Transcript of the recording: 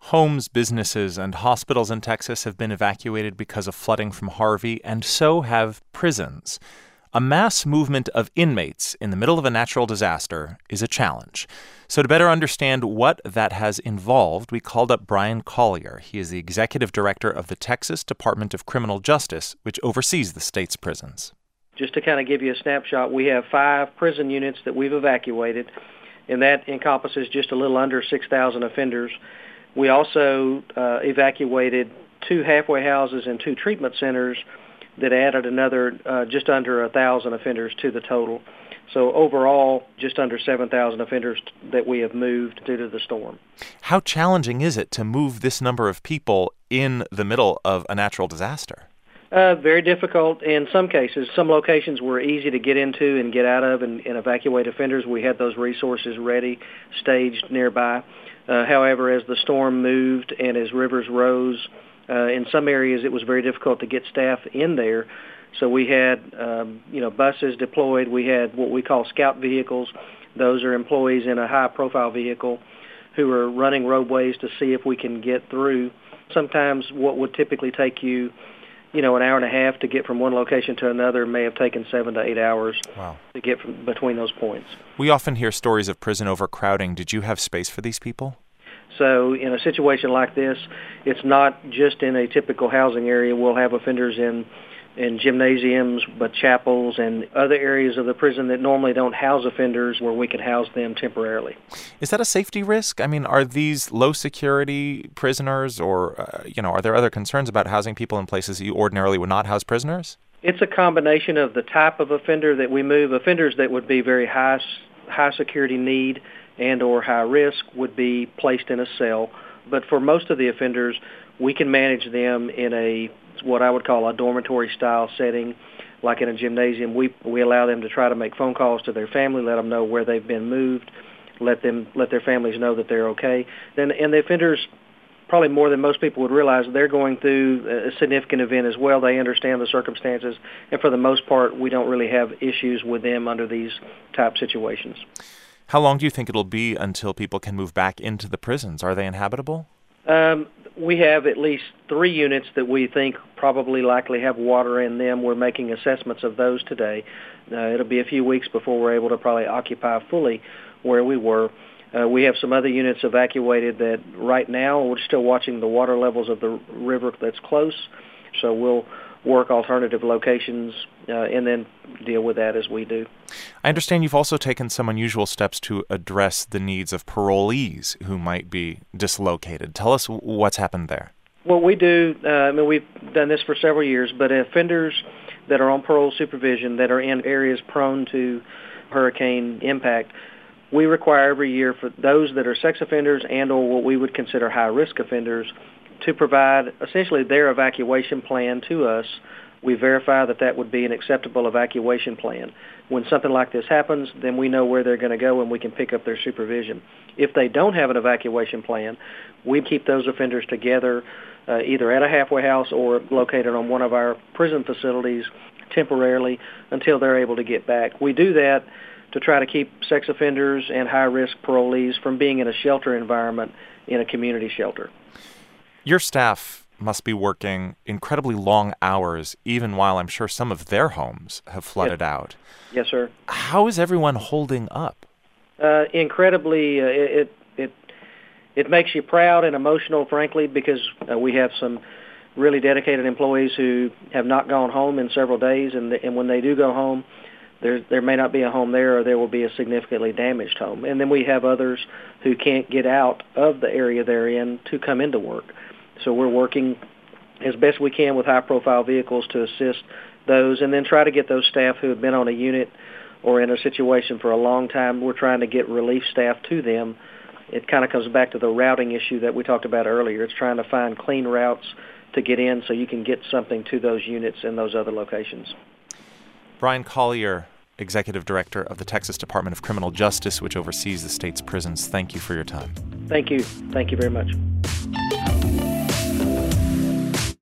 Homes, businesses, and hospitals in Texas have been evacuated because of flooding from Harvey, and so have prisons. A mass movement of inmates in the middle of a natural disaster is a challenge. So to better understand what that has involved, we called up Brian Collier. He is the executive director of the Texas Department of Criminal Justice, which oversees the state's prisons. Just to kind of give you a snapshot, we have 5 prison units that we've evacuated, and that encompasses just a little under 6,000 offenders. We also evacuated 2 halfway houses and 2 treatment centers that added another just under 1,000 offenders to the total. So overall, just under 7,000 offenders that we have moved due to the storm. How challenging is it to move this number of people in the middle of a natural disaster? Very difficult in some cases. Some locations were easy to get into and get out of and evacuate offenders. We had those resources ready, staged nearby. However, as the storm moved and as rivers rose, in some areas it was very difficult to get staff in there. So we had, buses deployed. We had what we call scout vehicles. Those are employees in a high-profile vehicle who are running roadways to see if we can get through. Sometimes what would typically take you, an hour and a half to get from one location to another may have taken 7 to 8 hours to get from between those points. We often hear stories of prison overcrowding. Did you have space for these people? So in a situation like this, it's not just in a typical housing area. We'll have offenders in gymnasiums, but chapels and other areas of the prison that normally don't house offenders where we can house them temporarily. Is that a safety risk? I mean, are these low-security prisoners or, are there other concerns about housing people in places that you ordinarily would not house prisoners? It's a combination of the type of offender that we move. Offenders that would be very high security need and or high risk would be placed in a cell. But for most of the offenders, we can manage them in what I would call a dormitory-style setting, like in a gymnasium. We allow them to try to make phone calls to their family, let them know where they've been moved, let their families know that they're okay. And the offenders, probably more than most people would realize, they're going through a significant event as well. They understand the circumstances, and for the most part, we don't really have issues with them under these type situations. How long do you think it'll be until people can move back into the prisons? Are they inhabitable? We have at least 3 units that we think probably likely have water in them. We're making assessments of those today. It'll be a few weeks before we're able to probably occupy fully where we were. We have some other units evacuated that right now we're still watching the water levels of the river that's close, so we'll work alternative locations and then deal with that as we do. I understand you've also taken some unusual steps to address the needs of parolees who might be dislocated. Tell us what's happened there. What we do, we've done this for several years, but offenders that are on parole supervision that are in areas prone to hurricane impact, we require every year for those that are sex offenders and or what we would consider high-risk offenders to provide essentially their evacuation plan to us. We verify that would be an acceptable evacuation plan. When something like this happens, then we know where they're going to go and we can pick up their supervision. If they don't have an evacuation plan, we keep those offenders together either at a halfway house or located on one of our prison facilities temporarily until they're able to get back. We do that to try to keep sex offenders and high-risk parolees from being in a shelter environment in a community shelter. Your staff must be working incredibly long hours, even while I'm sure some of their homes have flooded out. Yes, sir. How is everyone holding up? Incredibly, it makes you proud and emotional, frankly, because we have some really dedicated employees who have not gone home in several days, and when they do go home, there may not be a home there, or there will be a significantly damaged home. And then we have others who can't get out of the area they're in to come into work. So we're working as best we can with high-profile vehicles to assist those and then try to get those staff who have been on a unit or in a situation for a long time. We're trying to get relief staff to them. It kind of comes back to the routing issue that we talked about earlier. It's trying to find clean routes to get in so you can get something to those units in those other locations. Brian Collier, Executive Director of the Texas Department of Criminal Justice, which oversees the state's prisons. Thank you for your time. Thank you. Thank you very much.